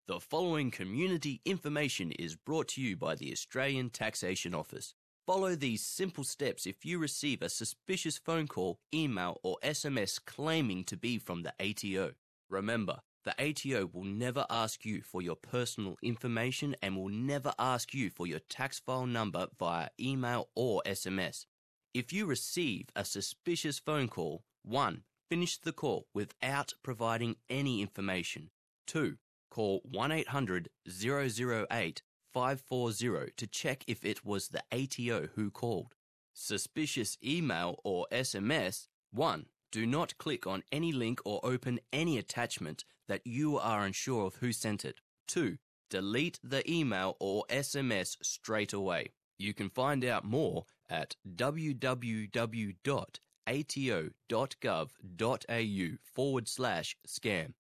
The following community information is brought to you by the Australian Taxation Office. Follow these simple steps if you receive a suspicious phone call, email or SMS claiming to be from the ATO. Remember, the ATO will never ask you for your personal information and will never ask you for your tax file number via email or SMS. If you receive a suspicious phone call, 1. Finish the call without providing any information. 2. Call 1-800-008-540 to check if it was the ATO who called. Suspicious email or SMS. 1. Do not click on any link or open any attachment that you are unsure of who sent it. 2. Delete the email or SMS straight away. You can find out more at www.ato.gov.au/scam.